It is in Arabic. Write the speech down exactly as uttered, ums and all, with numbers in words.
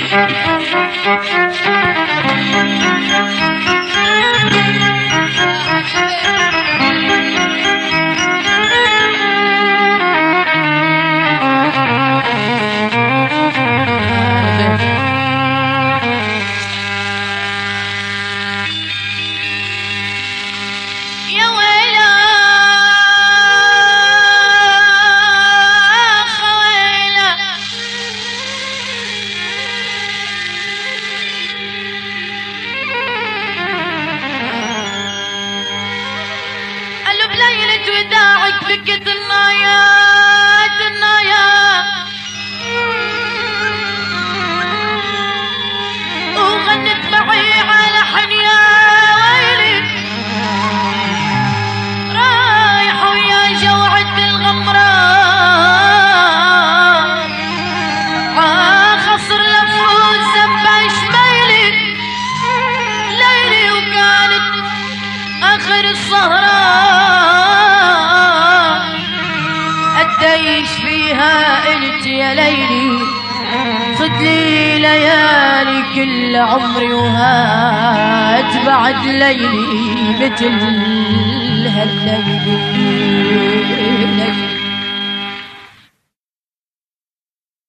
بكت النايا النايا وغنت معي على حنيا ويلي رايحة ويا جوعة الغمرة عاخصر لفوت زبا شميلي ليلي وكانت آخر السهرة أديش فيها قلت يا ليلي خد لي ليالي كل عمري وهات بعد ليلي مثل هالليلي.